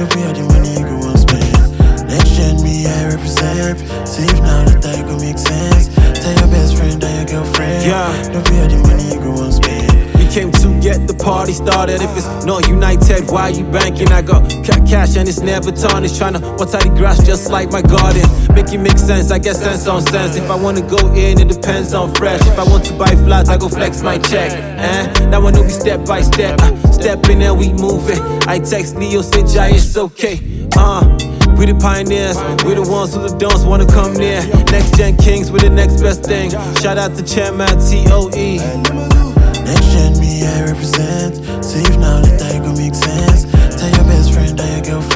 Don't pay all the money you go want spend. Next gen me, I represent. Save now, let that go make sense. Tell your best friend and your girlfriend. Don't pay all the money you go want spend. We came to get the party started. If it's not united, why you banking? I got cash and it's never tarnished. Tryna water the grass just like my garden. Make it make sense, I get sense on sense. If I wanna go in, it depends on fresh. If I want to buy flats, I go flex my check. That one will be step by step. Step in and we move it. I text Leo, say Jai, it's okay. We the pioneers, we the ones who the don't wanna come near. Next gen kings, we the next best thing. Shout out to Chairman TOE. Next gen me, I represent. Save now, let that go make sense. Tell your best friend and your girlfriend.